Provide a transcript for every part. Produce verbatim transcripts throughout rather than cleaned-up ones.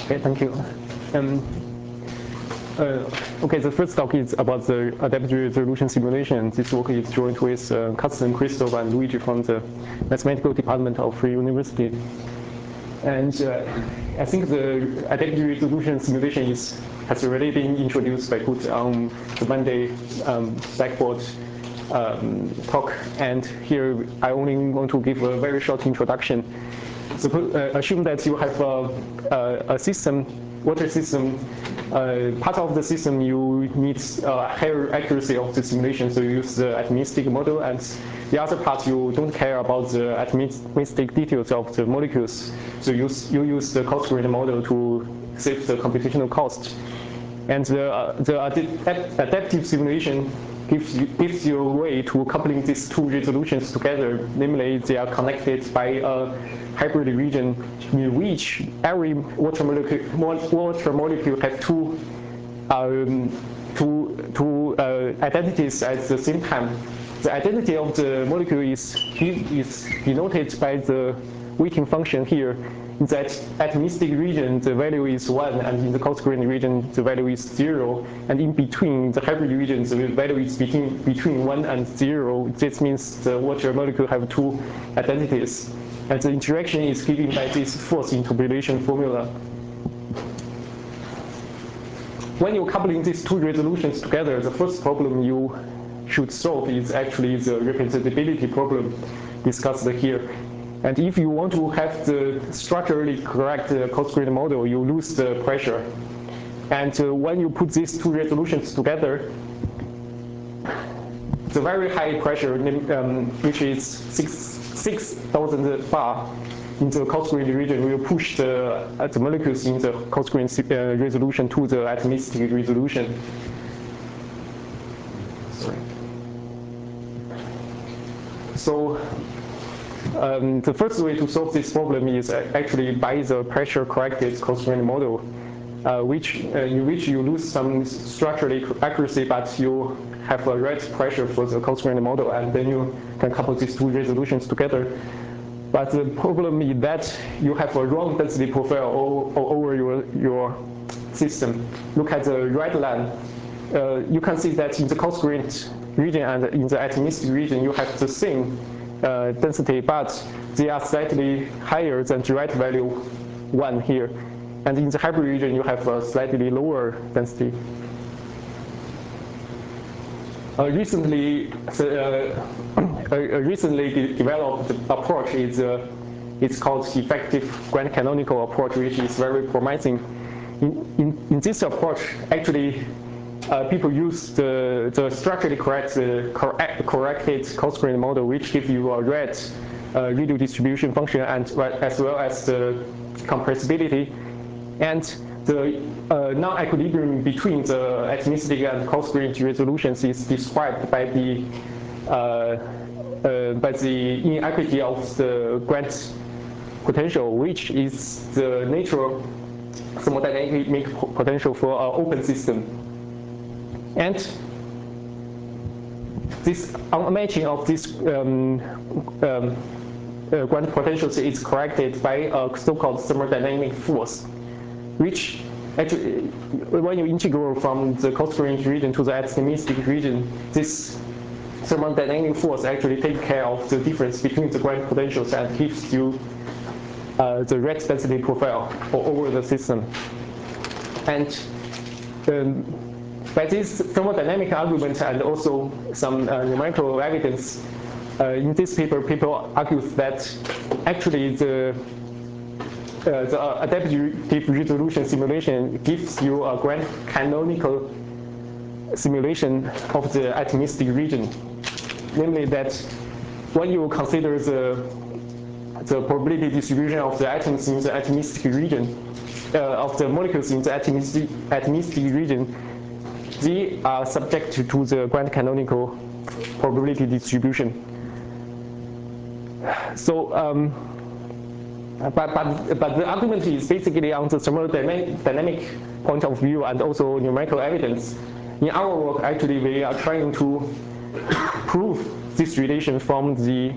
Okay, thank you. Um, uh, okay, the first talk is about the adaptive resolution simulation. This work is joined with uh, Carsten, Christoph, and Luigi from the mathematical department of Free University. And uh, I think the adaptive resolution simulation is has already been introduced by Put on the Monday um, Blackboard um, talk. And here I only want to give a very short introduction. So uh, assume that you have a, a, a system, water system. Uh, part of the system you need uh, higher accuracy of the simulation, so you use the atomistic model, and the other part you don't care about the atomistic details of the molecules. So you use, you use the coarse-grained model to save the computational cost. And the, uh, the adaptive simulation gives you, gives you a way to coupling these two resolutions together. Namely, they are connected by a hybrid region in which every water molecule, water molecule has two, um, two, two uh, identities at the same time. The identity of the molecule is, is denoted by the weighting function here. In that atomistic region, the value is one, and in the coarse-grained region, the value is zero. And in between, the hybrid region, the value is between, between one and zero. This means the water molecule have two identities. And the interaction is given by this force interpolation formula. When you're coupling these two resolutions together, the first problem you should solve is actually the representability problem discussed here. And if you want to have the structurally correct uh, coarse-grained model, you lose the pressure. And uh, when you put these two resolutions together, the very high pressure, um, which is six thousand bar in the coarse-grained region, will push the, uh, the molecules in the coarse-grained uh, resolution to the atomistic resolution. Sorry. So. Um, the first way to solve this problem is actually by the pressure-corrected coarse-grained model, uh, which, uh, in which you lose some structurally accuracy, but you have a right pressure for the coarse-grained model, and then you can couple these two resolutions together. But the problem is that you have a wrong density profile all, all over your, your system. Look at the right line. Uh, you can see that in the coarse-grained region and in the atomistic region, you have the same Uh, density, but they are slightly higher than the right value one here. And in the hybrid region, you have a slightly lower density. Uh, recently, uh, a, a recently de developed approach is uh, it's called effective grand canonical approach, which is very promising. In, in, in this approach, actually, Uh, people use the, the structurally correct, uh, correct, corrected coarse-grained model, which gives you a red uh, radial distribution function, and as well as the compressibility. And the uh, non-equilibrium between the atomistic and coarse-grained resolutions is described by the uh, uh, by the inequity of the Grant potential, which is the natural thermodynamic potential for an open system. And this unmatching of this um, um, uh, Grant potentials is corrected by a so-called thermodynamic force, which actually, when you integrate from the coarse-grained region to the atomistic region, this thermodynamic force actually takes care of the difference between the Grant potentials and gives you uh, the red density profile all over the system. And um, by this thermodynamic argument and also some uh, numerical evidence, uh, in this paper, people argue that actually the, uh, the adaptive resolution simulation gives you a grand canonical simulation of the atomistic region. Namely that when you consider the, the probability distribution of the atoms in the atomistic region, uh, of the molecules in the atomistic, atomistic region, they are subject to the grand canonical probability distribution. So, um, but, but, but the argument is basically on the thermodynamic point of view and also numerical evidence. In our work, actually, we are trying to prove this relation from the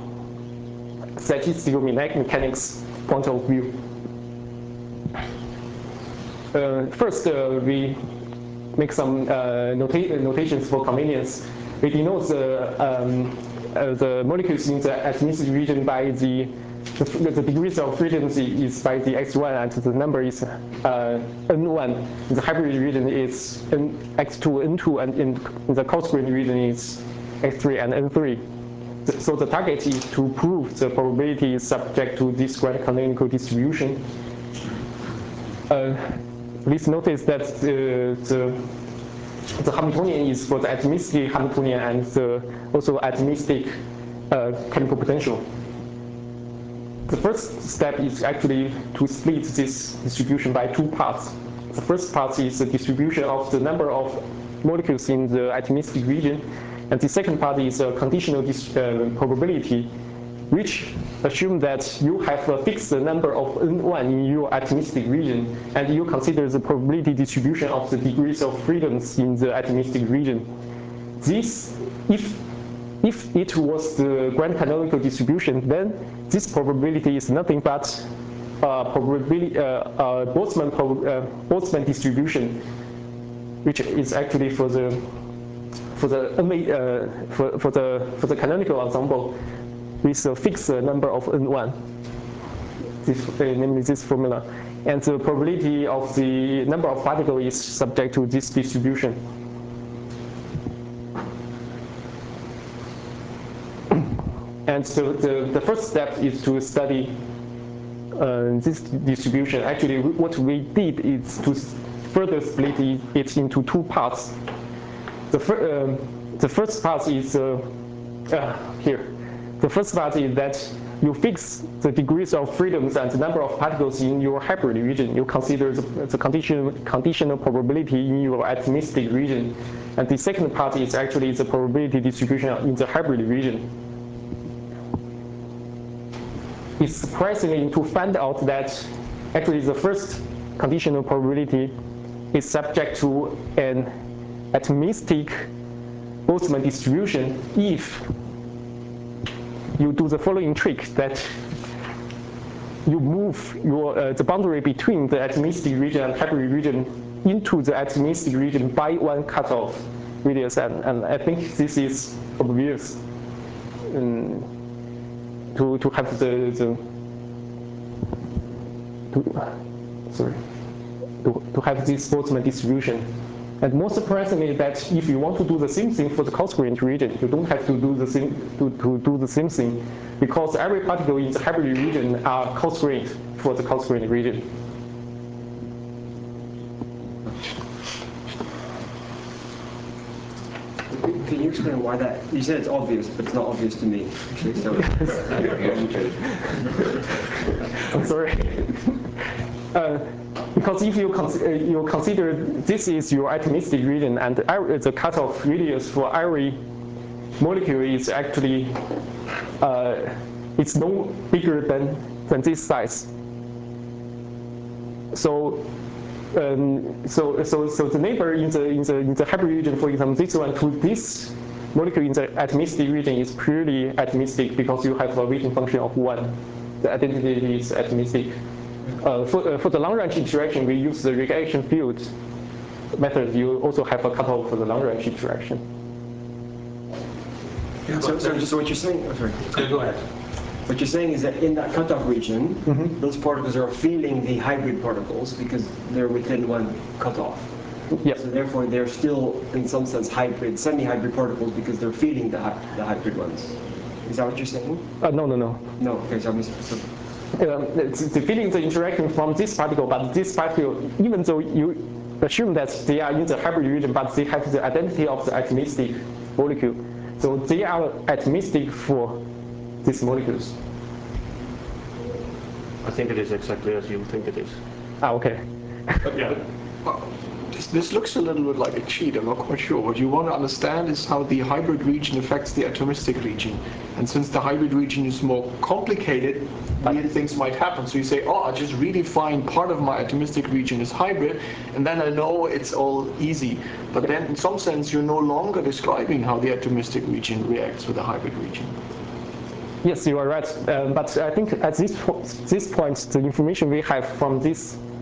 statistical mechanics point of view. uh, first uh, we make some uh, nota notations for convenience. We denote the, um, uh, the molecules in the atomic region by the the, the degrees of freedom is by the x one, and the number is uh, n one. The hybrid region is n, x two, n two, and in, in the coarse-grained region is x three and n three. So the target is to prove the probability is subject to this grand canonical distribution. Uh, please notice that the, the, the Hamiltonian is for the atomistic Hamiltonian and the also atomistic uh, chemical potential. The first step is actually to split this distribution by two parts. The first part is the distribution of the number of molecules in the atomistic region, and the second part is a conditional uh, probability, which assumes that you have a fixed number of n one in your atomistic region, and you consider the probability distribution of the degrees of freedoms in the atomistic region. This, if If it was the grand canonical distribution, then this probability is nothing but uh, probability uh, uh, Boltzmann, uh, Boltzmann distribution, which is actually for the for the uh, for, for the for the canonical ensemble with a fixed number of n one. This, uh, namely this formula, and the probability of the number of particles is subject to this distribution. And so the, the first step is to study uh, this distribution. Actually, what we did is to further split it into two parts. The, fir uh, the first part is uh, uh, here. The first part is that you fix the degrees of freedoms and the number of particles in your hybrid region. You consider the, the condition, conditional probability in your atomistic region. And the second part is actually the probability distribution in the hybrid region. It's surprising to find out that actually the first conditional probability is subject to an atomistic Boltzmann distribution if you do the following trick, that you move your, uh, the boundary between the atomistic region and hybrid region into the atomistic region by one cutoff radius, and, and I think this is obvious. Um, To, to have the, the to, sorry to, to have this Boltzmann distribution. And more surprisingly, that if you want to do the same thing for the coarse-grained region, you don't have to do the same to, to do the same thing, because every particle in the hybrid region are coarse-grained for the coarse-grained region. Can you explain why that? You said it's obvious, but it's not obvious to me. So. I'm sorry. Uh, because if you, cons uh, you consider this is your atomistic region, and the cutoff radius for every molecule is actually uh, it's no bigger than than this size. So. Um, so, so, so the neighbor in the in the in the hybrid region, for example, this one to this molecule in the atomistic region is purely atomistic because you have a weighting function of one. The identity is atomistic. Uh, for uh, for the long-range interaction, we use the reaction field method. You also have a cutoff for the long-range interaction. Yeah, so, so, so what you're saying? Oh, sorry. Okay, go ahead. What you're saying is that in that cutoff region, mm-hmm. those particles are feeling the hybrid particles because they're within one cutoff. Yep. So therefore, they're still, in some sense, hybrid, semi-hybrid particles because they're feeling the, the hybrid ones. Is that what you're saying? Uh, no, no, no. No. Okay, so I'm just. So. Um, it's the feeling the interaction from this particle, but this particle, even though you assume that they are in the hybrid region, but they have the identity of the atomistic molecule, so they are atomistic for these molecules. I think it is exactly as you think it is. Ah, okay. Yeah. Well, this, this looks a little bit like a cheat, I'm not quite sure. What you want to understand is how the hybrid region affects the atomistic region. And since the hybrid region is more complicated, weird things might happen. So you say, oh, I just redefine part of my atomistic region is hybrid, and then I know it's all easy. But then in some sense, you're no longer describing how the atomistic region reacts with the hybrid region. Yes, you are right. Uh, but I think at this, po this point, the information we have from this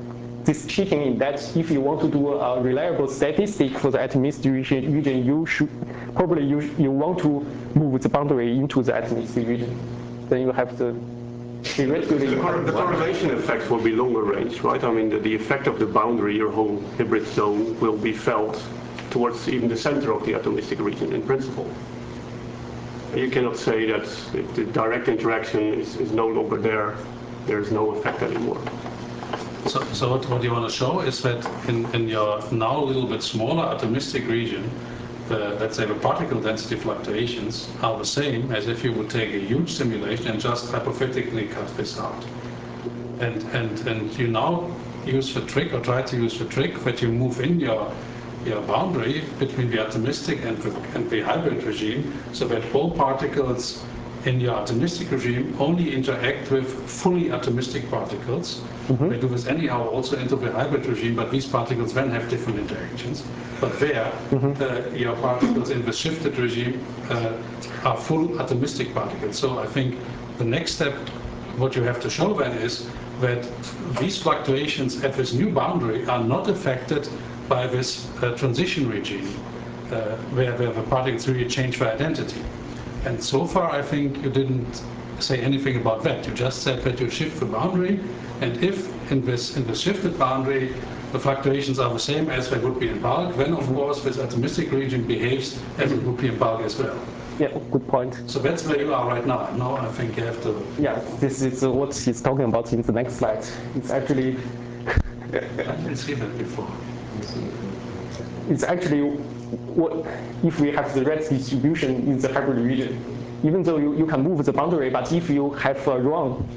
this cheating in that if you want to do a reliable statistic for the atomistic region, you should probably you, you want to move the boundary into the atomistic region. Then you have the The, cor the correlation effect will be longer range, right? I mean, the, the effect of the boundary, your whole hybrid zone, will be felt towards even the center of the atomistic region in principle. You cannot say that if the direct interaction is, is no longer there, there is no effect anymore. So, so what, what you want to show is that in, in your now a little bit smaller atomistic region, the, let's say the particle density fluctuations are the same as if you would take a huge simulation and just hypothetically cut this out. And, and, and you now use the trick, or try to use the trick, that you move in your, your boundary between the atomistic and the, and the hybrid regime, so that all particles in your atomistic regime only interact with fully atomistic particles. Mm-hmm. They do this anyhow also into the hybrid regime, but these particles then have different interactions. But there, mm-hmm. uh, your particles in the shifted regime uh, are full atomistic particles. So I think the next step, what you have to show then is that these fluctuations at this new boundary are not affected by this uh, transition regime, uh, where, where the particles really change their identity. And so far, I think you didn't say anything about that. You just said that you shift the boundary, and if in this in the shifted boundary the fluctuations are the same as they would be in bulk, then of course this atomistic region behaves as it would be in bulk as well. Yeah, good point. So that's where you are right now. Now I think you have to. Yeah, this is uh, what he's talking about in the next slide. It's actually. I didn't see that before. It's actually what if we have the red distribution in the hybrid region. Even though you, you can move the boundary, but if you have a wrong,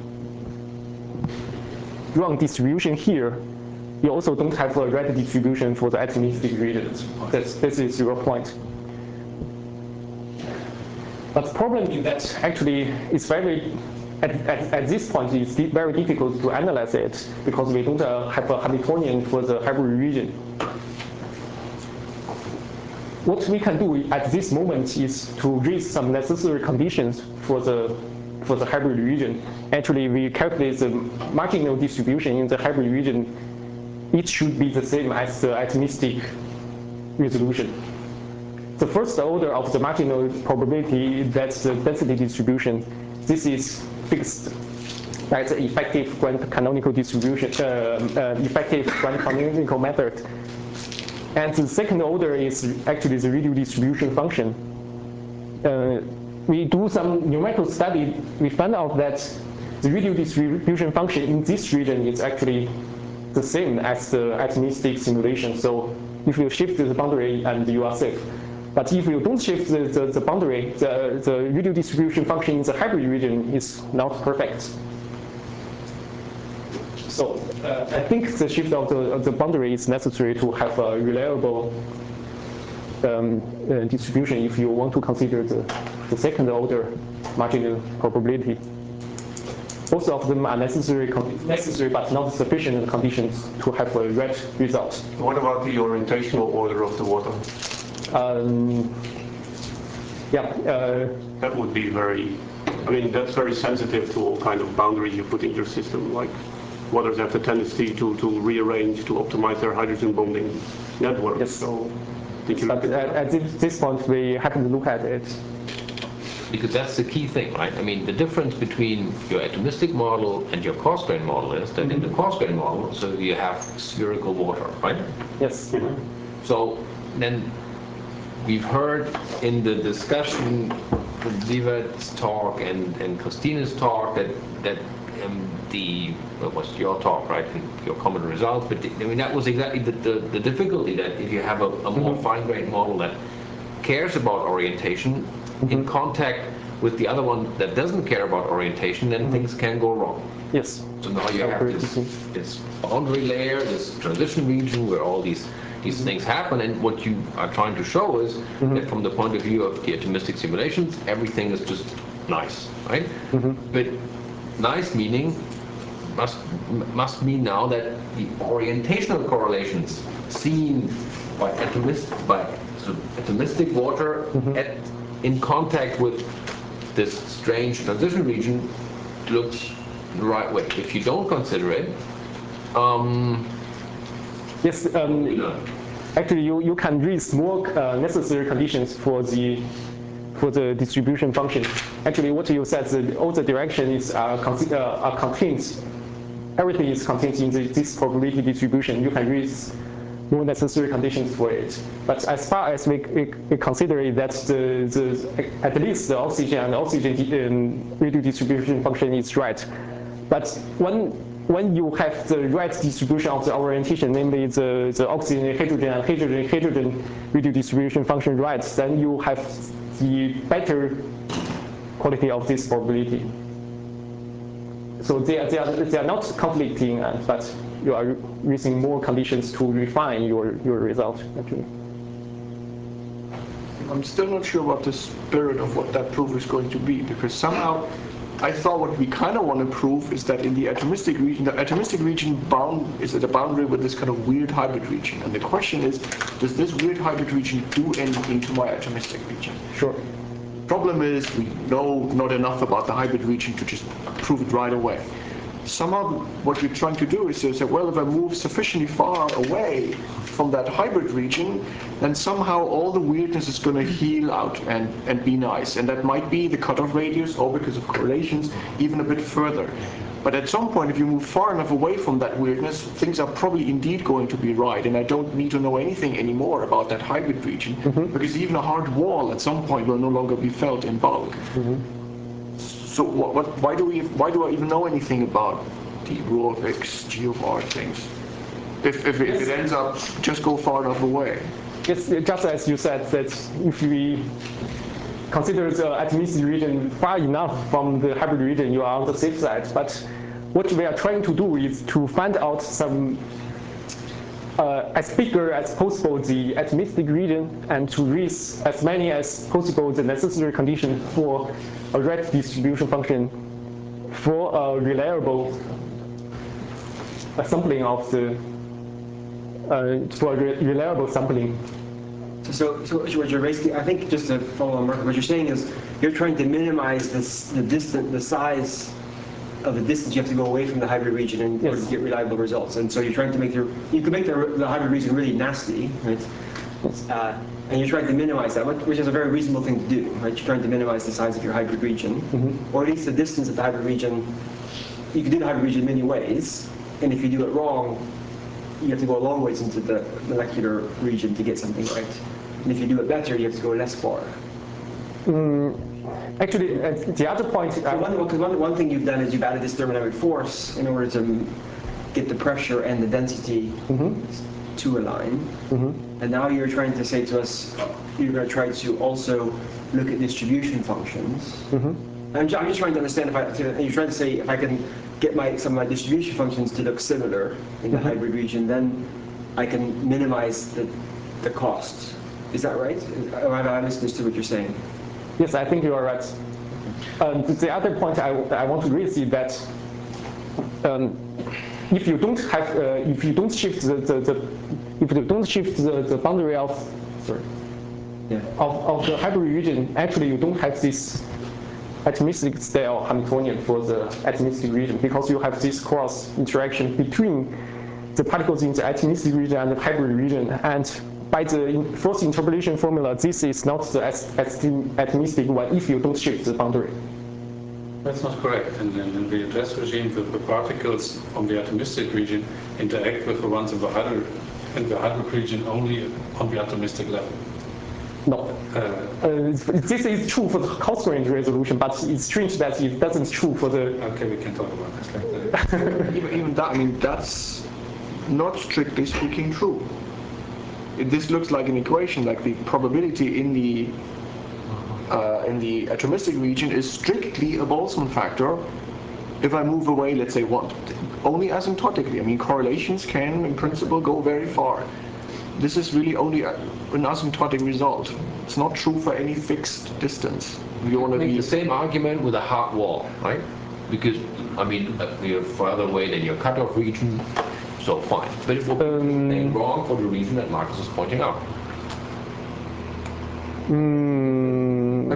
wrong distribution here, you also don't have a red distribution for the atomistic region. That's, this is your point. But the problem is that actually it's very, at, at, at this point, it's very difficult to analyze it because we don't uh, have a Hamiltonian for the hybrid region. What we can do at this moment is to raise some necessary conditions for the for the hybrid region. Actually, we calculate the marginal distribution in the hybrid region. It should be the same as the atomistic resolution. The first order of the marginal probability, that's the density distribution. This is fixed by the effective grand canonical distribution, uh, uh, effective grand canonical method. And the second order is actually the radial distribution function. Uh, we do some numerical study. We found out that the radial distribution function in this region is actually the same as the atomistic simulation. So if you shift the boundary, and you are safe. But if you don't shift the, the, the boundary, the, the radial distribution function in the hybrid region is not perfect. So uh, I think the shift of the, of the boundary is necessary to have a reliable um, uh, distribution if you want to consider the, the second order marginal probability. Both of them are necessary, necessary but not sufficient conditions to have a red result. What about the orientational order of the water? Um, yeah. Uh, that would be very, I mean, that's very sensitive to all kind of boundaries you put in your system. Like waters have the tendency to, to rearrange, to optimize their hydrogen bonding network. Yes. So, think you but at, at this point, we happen to look at it. Because that's the key thing, right? I mean, the difference between your atomistic model and your coarse-grained model is that mm-hmm. in the coarse-grained model, so you have spherical water, right? Yes. Mm-hmm. So then we've heard in the discussion, Sivert's talk and, and Christina's talk, that that um, the, what was your talk, right, and your common results, but the, I mean, that was exactly the, the, the difficulty, that if you have a, a more mm-hmm. fine-grained model that cares about orientation, mm-hmm. in contact with the other one that doesn't care about orientation, then mm-hmm. things can go wrong. Yes. So now you have this, this boundary layer, this transition region where all these these mm-hmm. things happen, and what you are trying to show is mm-hmm. that from the point of view of the atomistic simulations, everything is just nice, right? Mm-hmm. But nice meaning must must mean now that the orientational correlations seen by atomist by so atomistic water mm-hmm. at in contact with this strange transition region looks the right way. If you don't consider it, um, Yes, um, actually you, you can raise more uh, necessary conditions for the for the distribution function. Actually, what you said, that all the directions are, uh, are contained, everything is contained in the, this probability distribution. You can raise more necessary conditions for it. But as far as we, we, we consider that the, the, at least the oxygen and oxygen um, radio distribution function is right. But when, when you have the right distribution of the orientation, namely the, the oxygen, hydrogen, and hydrogen, hydrogen radio distribution function right, then you have the better quality of this probability. So they are, they are, they are not conflicting, uh, but you are using more conditions to refine your, your result, actually. I'm still not sure what the spirit of what that proof is going to be, because somehow I thought what we kind of want to prove is that in the atomistic region, the atomistic region bound is at a boundary with this kind of weird hybrid region. And the question is, does this weird hybrid region do anything to my atomistic region? Sure. Problem is, we know not enough about the hybrid region to just prove it right away. Somehow, what we're trying to do is to say, well, if I move sufficiently far away from that hybrid region, then somehow all the weirdness is going to heal out and, and be nice. And that might be the cutoff radius, or because of correlations, even a bit further. But at some point, if you move far enough away from that weirdness, things are probably indeed going to be right. And I don't need to know anything anymore about that hybrid region, mm-hmm. because even a hard wall at some point will no longer be felt in bulk. Mm-hmm. So what, what, why do we? Why do I even know anything about the rho of x, g of r things? If, if, it, yes. if it ends up just go far enough away. Yes, just as you said, that if we consider the atomistic region far enough from the hybrid region, you are on the safe side. But what we are trying to do is to find out some uh, as bigger as possible the atomistic region, and to raise as many as possible the necessary condition for a right distribution function for a reliable sampling of the uh, for a re reliable sampling. So, so what you're basically, I think, just to follow on, Mark, what you're saying is you're trying to minimize this, the distance, the size of the distance you have to go away from the hybrid region in order to get reliable results. And so you're trying to make your, you can make the, the hybrid region really nasty, right? Uh, and you're trying to minimize that, which is a very reasonable thing to do, right? You're trying to minimize the size of your hybrid region, mm-hmm. or at least the distance of the hybrid region. You can do the hybrid region in many ways, and if you do it wrong, you have to go a long ways into the molecular region to get something right. And if you do it better, you have to go less far. Mm, actually, uh, the other point... So one, one, one thing you've done is you've added this thermodynamic force in order to get the pressure and the density mm-hmm. to align. Mm-hmm. And now you're trying to say to us, you're going to try to also look at distribution functions. Mm-hmm. I'm, I'm just trying to understand if I, to, you're trying to say if I can get my, some of my distribution functions to look similar in the mm-hmm. hybrid region, then I can minimize the, the costs. Is that right? Or have I misunderstood what you're saying? Yes, I think you are right. Um, the other point I, I want to raise is that um, if you don't have, uh, if you don't shift the, the, the if you don't shift the, the boundary of, sorry, yeah. of, of the hybrid region, actually you don't have this atomistic style Hamiltonian for the atomistic region, because you have this cross interaction between the particles in the atomistic region and the hybrid region. And by the first interpolation formula, this is not the atomistic one if you don't shift the boundary. That's not correct. And in the address regime, the, the particles from the atomistic region interact with the ones in the hybrid, in the hybrid region only on the atomistic level. No. Uh, uh, this is true for the coarse range resolution, but it's strange that it doesn't true for the... Okay, we can talk about this later. even, even that, I mean, that's not strictly speaking true. This looks like an equation, like the probability in the uh, in the atomistic region is strictly a Boltzmann factor. If I move away, let's say what, only asymptotically. I mean, correlations can, in principle, go very far. This is really only a, an asymptotic result. It's not true for any fixed distance. You want to make the same argument with a hard wall, right? Because I mean, you're further away than your cutoff region. So fine, but it will be um, wrong for the reason that Marcus is pointing out. Mm,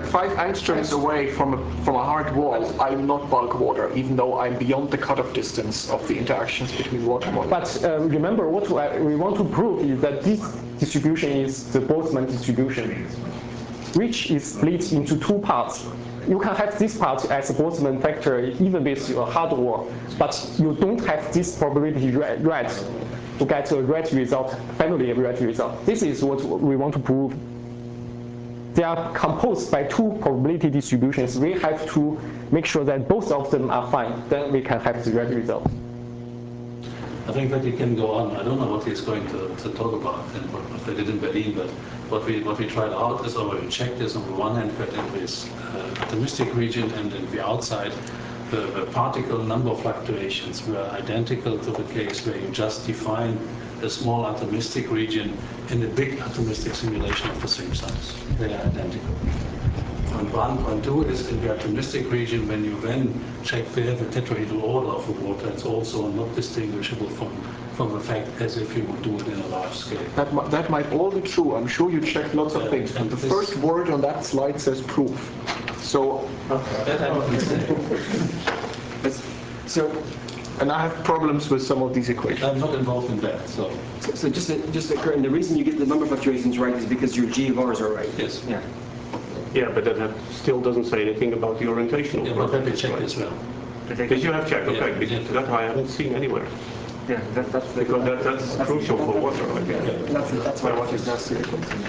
at five angstroms away from a, from a hard wall, I'm not bulk water, even though I'm beyond the cutoff distance of the interactions between water molecules. But um, remember, what we want to prove is that this distribution is the Boltzmann distribution, which is split into two parts. You can have this part as a Boltzmann factor even with a hard wall, but you don't have this probability right to get a right result, family of right result. This is what we want to prove. They are composed by two probability distributions. We have to make sure that both of them are fine. Then we can have the right result. I think that you can go on. I don't know what he's going to, to talk about and what, what they did in Berlin, but what we what we tried out is, or we checked is, on the one hand, that in this uh, atomistic region and in the outside, the, the particle number fluctuations were identical to the case where you just define a small atomistic region in a big atomistic simulation of the same size. They are identical. Point one, point two is in the atomistic region, when you then check there the tetrahedral order of the water, it's also not distinguishable from, from the fact as if you would do it in a large scale. That, mi- that might all be true. I'm sure you checked lots of Yeah, things, but and the this- first word on that slide says proof. So, That I don't But- So, and I have problems with some of these equations. I'm not involved in that, so so just to, just to, and the reason you get the number fluctuations right is because your G of R's are right. yes. Yeah. Yeah, but that have- still doesn't say anything about the orientational. Yeah, but let me properties, check right? as well. Because you have checked, okay, Yeah, because yeah. that I haven't seen anywhere. Yeah, that, that's the, Because that, that's crucial for water, I guess. that's, that's why water is not serious.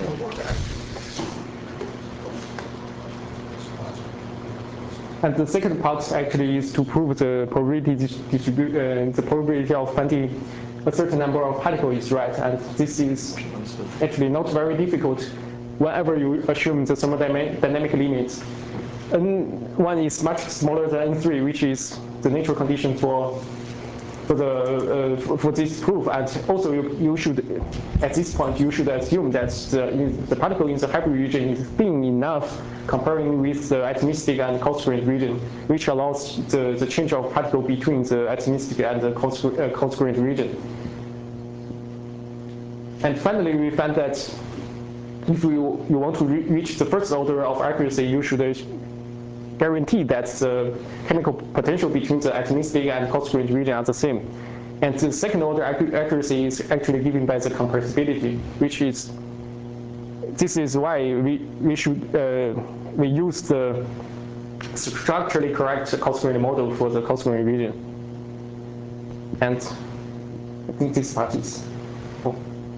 And the second part actually is to prove the probability distribu- uh, the probability of finding a certain number of particles is right. And this is actually not very difficult whenever you assume the thermodynamic limits. N one is much smaller than N three, which is the natural condition for for the uh, for, for this proof. And also you, you should, at this point, you should assume that the, the particle in the hybrid region is thin enough comparing with the atomistic and constrained region, which allows the, the change of particle between the atomistic and the constrained region. And finally, we found that if you, you want to re reach the first order of accuracy, you should uh, guarantee that the chemical potential between the atomistic and constrained region are the same. And the second order accuracy is actually given by the compressibility, which is, this is why we, we should, uh, we use the structurally correct constraint model for the constrained region. And I think this part is, oh.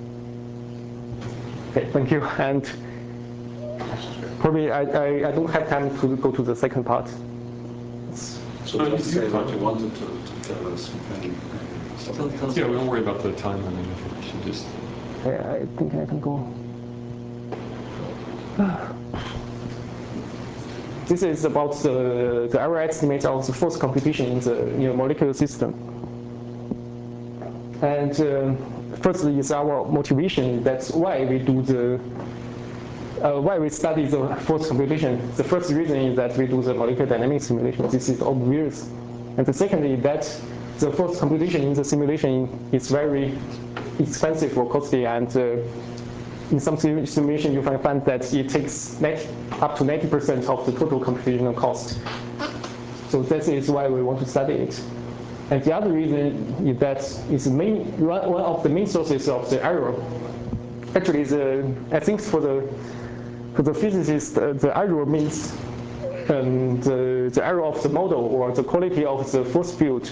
Okay, thank you. And probably I, I, I don't have time to go to the second part. So just say what you wanted to, to tell us. We can, tell, tell us Yeah, we don't worry about the time. I mean, if you should just. Yeah, I think I can go. This is about the, the error estimate of the force computation in the in a molecular system. And uh, firstly, is our motivation. That's why we do the uh, why we study the force computation. The first reason is that we do the molecular dynamics simulation. This is obvious. And the second is that the force computation in the simulation is very expensive or costly, and uh, in some simulation you can find that it takes up to ninety percent of the total computational cost. So that is why we want to study it. And the other reason is that it's main, one of the main sources of the error. Actually, the, I think for the for the physicists, uh, the error means um, the, the error of the model or the quality of the force field.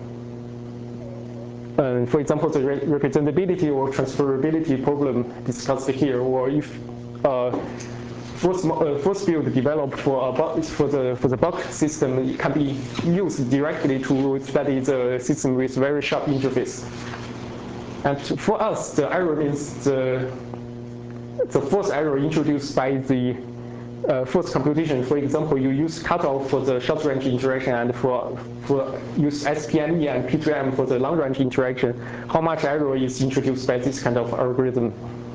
Uh, for example, the re representability or transferability problem discussed here, or if uh, force, uh, force field developed for a for the for the bulk system, it can be used directly to study the system with very sharp interface. And for us, the error means the the force error introduced by the uh, force computation. For example, you use cutoff for the short range interaction and for for use S P M E and P two M for the long range interaction. How much error is introduced by this kind of algorithm?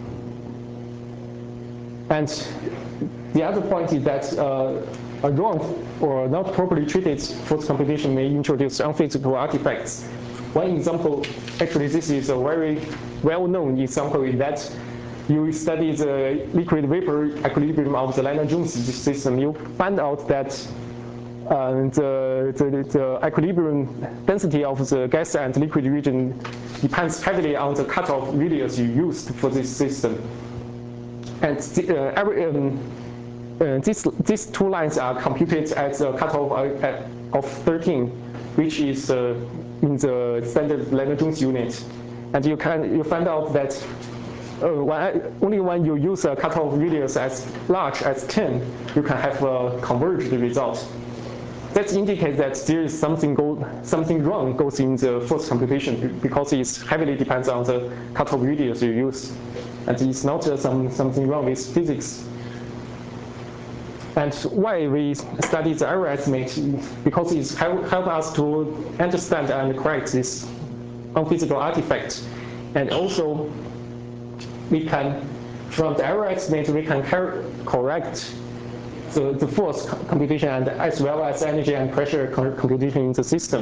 And the other point is that uh, a wrong or not properly treated force computation may introduce unphysical artifacts. One example, actually this is a very well-known example, is that you study the liquid vapor equilibrium of the Lennard-Jones system, you find out that uh, the, the, the equilibrium density of the gas and liquid region depends heavily on the cutoff radius you used for this system. And the, uh, every, um, uh, this, these two lines are computed at the cutoff uh, of thirteen, which is uh, in the standard Lennard-Jones unit. And you can you find out that uh, when, only when you use a cutoff radius as large as ten, you can have a converged result. That indicates that there is something go, something wrong goes in the first computation because it heavily depends on the cutoff radius you use, and it's not uh, some something wrong with physics. And why we study the error estimate? Because it help, help us to understand and correct this unphysical artifact, and also we can, from the error estimate, we can correct the, the force computation and as well as energy and pressure computation in the system.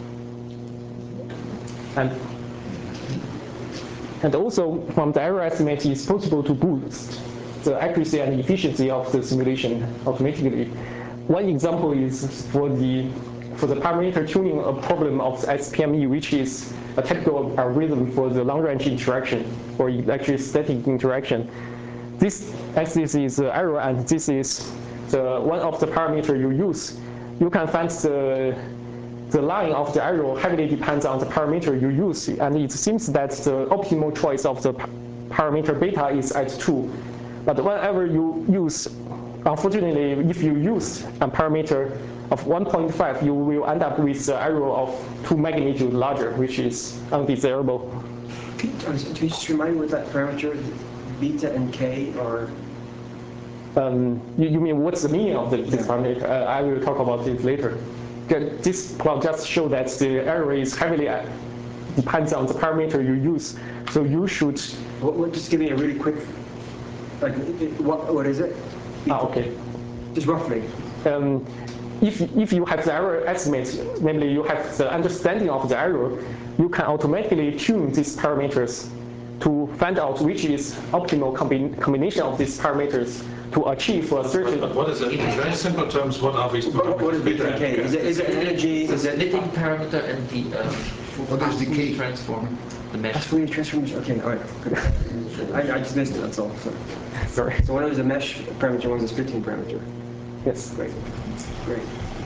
And, and also from the error estimate, it's possible to boost the accuracy and efficiency of the simulation automatically. One example is for the for the parameter tuning a problem of the S P M E, which is a typical algorithm for the long-range interaction or electrostatic interaction. This axis is the error, and this is the one of the parameter you use. You can find the the line of the arrow heavily depends on the parameter you use, and it seems that the optimal choice of the parameter beta is at two. But whenever you use, unfortunately, if you use a parameter of one point five, you will end up with an error of two magnitude larger, which is undesirable. Can you just remind me what that parameter, beta and k are? Um, you, you mean what's the meaning of the, this parameter? Uh, I will talk about it later. This plot just shows that the error is heavily uh, depends on the parameter you use. So you should. What, what, just give me a really quick. Like, what, what is it? Ah, okay. Just roughly. Um, if, if you have the error estimate, namely you have the understanding of the error, you can automatically tune these parameters to find out which is optimal combi combination of these parameters to achieve a certain. But what is it? In very simple terms, what are these parameters? What, what is beta and k? Is it, is it energy? Is it knitting parameter and the um, what is the k transform? The mesh. That's Fourier transformation. Okay, all right. Good. I, I just missed it. That's all. So. Sorry. So one is a mesh parameter, one is a splitting parameter. Yes. Great. Great.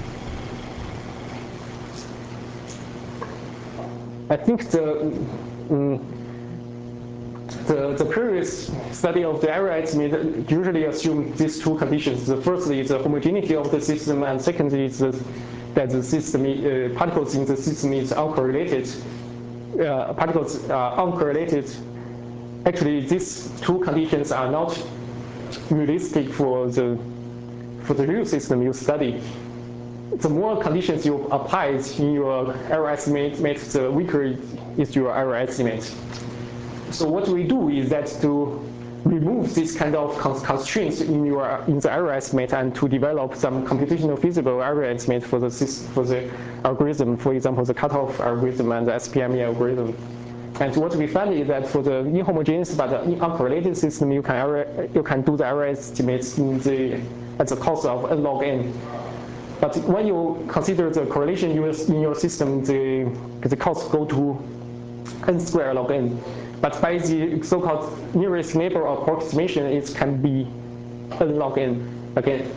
I think the um, the the previous study of the error estimate usually assume these two conditions. The first is the homogeneity of the system, and secondly is the, that the system uh, particles in the system is uncorrelated. Uh, particles are uncorrelated. Actually, these two conditions are not realistic for the for the real system you study. The more conditions you apply in your error estimate, the weaker is your error estimate. So what we do is that to remove this kind of constraints in your in the error estimate and to develop some computational feasible error estimate for the for the algorithm, for example, the cutoff algorithm and the S P M E algorithm. And what we found is that for the inhomogeneous but uncorrelated system, you can error, you can do the error estimates in the at the cost of n log n. But when you consider the correlation in your system, the the costs go to n squared log n. But by the so-called nearest neighbor approximation, it can be n log n again.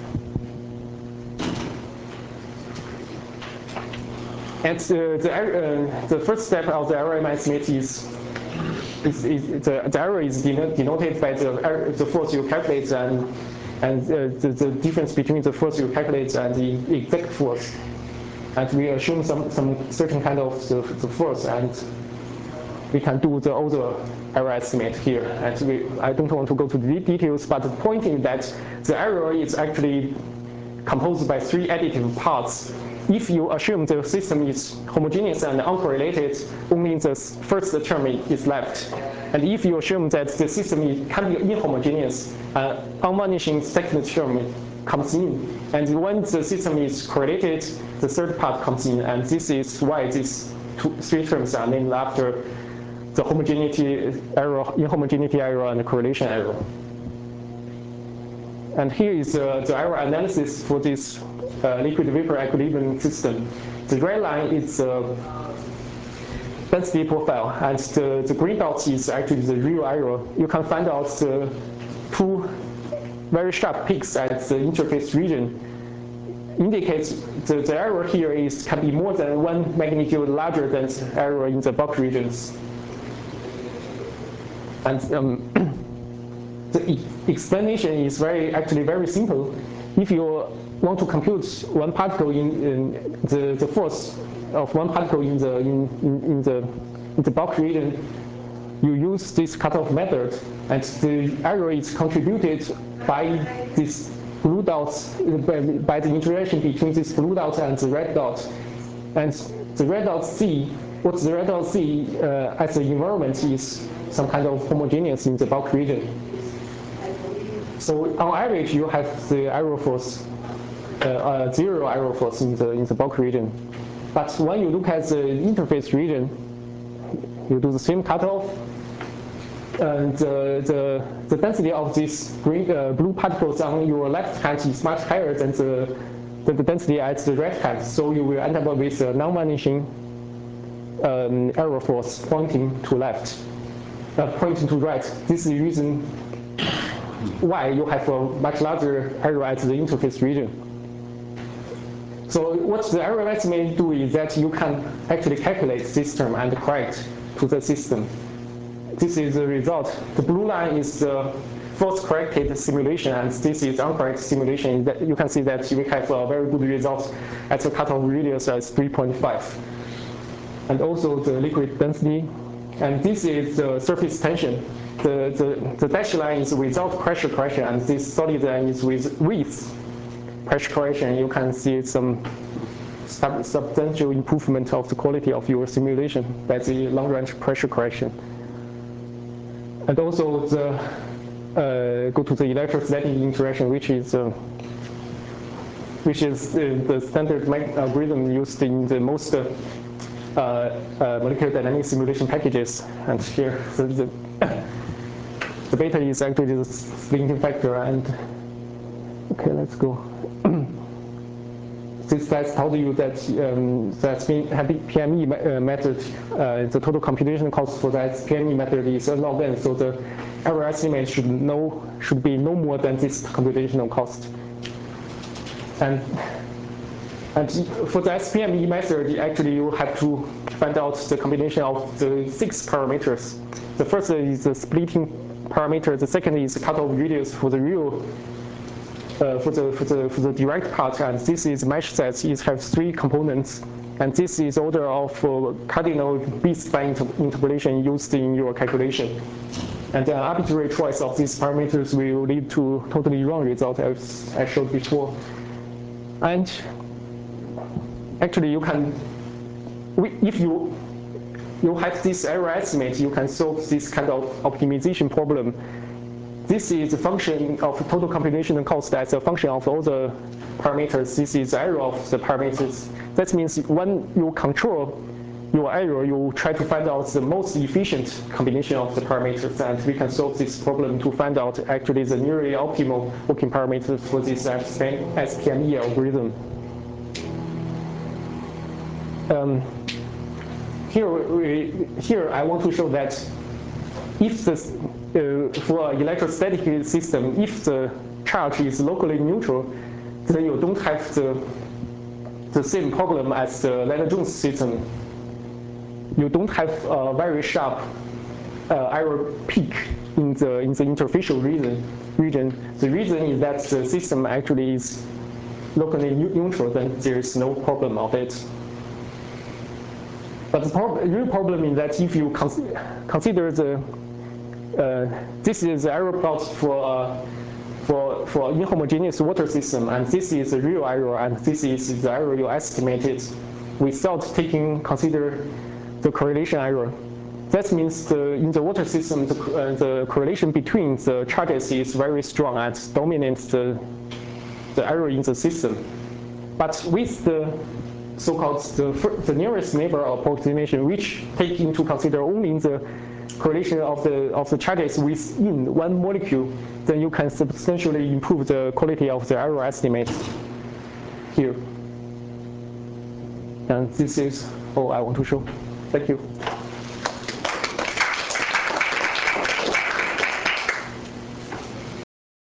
And uh, the, uh, the first step of the error estimate is, is, is the, the error is denoted by the, error, the force you calculate and, and uh, the, the difference between the force you calculate and the exact force. And we assume some, some certain kind of the, the force, and we can do the other error estimate here. And we, I don't want to go to the details, but the point is that the error is actually composed by three additive parts. If you assume the system is homogeneous and uncorrelated, only the first term is left. And if you assume that the system can be inhomogeneous, uh, unvanishing second term comes in. And when the system is correlated, the third part comes in. And this is why these two, three terms are named after the homogeneity error, inhomogeneity error, and the correlation error. And here is uh, the error analysis for this uh, liquid vapor equilibrium system. The red line is the uh, density profile, and the, the green dot is actually the real error. You can find out the two very sharp peaks at the interface region. Indicates the, the error here is can be more than one magnitude larger than the error in the bulk regions. And um, the explanation is very actually very simple. If you want to compute one particle in, in the, the force of one particle in the in, in, in the in the bulk region, you use this cutoff method, and the error is contributed by this blue dots, by the interaction between this blue dot and the red dot. And the red dot C, what the red dot C uh, as the environment is some kind of homogeneous in the bulk region. So on average, you have the error force, uh, uh, zero error force in the in the bulk region. But when you look at the interface region, you do the same cutoff, and uh, the the density of these green uh, blue particles on your left hand is much higher than the than the density at the right hand. So you will end up with a non-vanishing um, error force pointing to left, uh, pointing to right. This is the reason why you have a much larger error at the interface region. So what the error estimate do is that you can actually calculate this term and correct to the system. This is the result. The blue line is the first corrected simulation, and this is uncorrected simulation. That you can see that we have a very good result at the cutoff radius as three point five. And also the liquid density. And this is the surface tension. The, the, the dashed line is without pressure correction, and this solid line is with, with pressure correction. You can see some sub substantial improvement of the quality of your simulation by the long-range pressure correction. And also the uh, go to the electrostatic interaction, which is uh, which is uh, the standard algorithm used in the most uh, uh, molecular dynamics simulation packages. And here the, the, the beta is actually the splitting factor. And okay, let's go. This slide told you that um, the S P M E uh, method, uh, the total computation cost for the S P M E method is a log n, so the error estimate should no should be no more than this computational cost. And and for the S P M E method, actually you have to find out the combination of the six parameters. The first is the splitting parameter. The second is the cutoff radius for the real. Uh, for the for the for the direct part, and this is mesh set. It has three components, and this is order of uh, cardinal B-spline inter interpolation used in your calculation. And an arbitrary choice of these parameters will lead to totally wrong result, as I showed before. And actually, you can, if you you have this error estimate, you can solve this kind of optimization problem. This is a function of total computational cost as a function of all the parameters. This is the error of the parameters. That means when you control your error, you try to find out the most efficient combination of the parameters, and we can solve this problem to find out actually the nearly optimal working parameters for this S P M E algorithm. Um, here, we, here I want to show that if this Uh, for an electrostatic system, if the charge is locally neutral, then you don't have the, the same problem as the Lennard-Jones system. You don't have a very sharp uh, error peak in the, in the interfacial region. region. The reason is that the system actually is locally neutral, then there is no problem of it. But the prob real problem is that if you cons consider the Uh, this is the error plot for uh, for for inhomogeneous water system, and this is the real error, and this is the error you estimated without taking consider the correlation error. That means the, in the water system, the, uh, the correlation between the charges is very strong and dominates the the error in the system. But with the so-called the, the nearest neighbor approximation, which take into consider only the correlation of the of the charges within one molecule, then you can substantially improve the quality of the error estimates here. And this is all I want to show. Thank you.